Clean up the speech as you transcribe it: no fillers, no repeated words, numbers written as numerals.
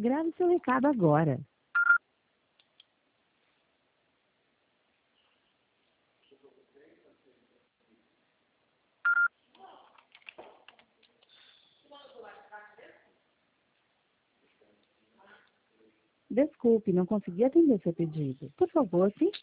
Grave seu recado agora. Desculpe, não consegui atender seu pedido. Por favor, tente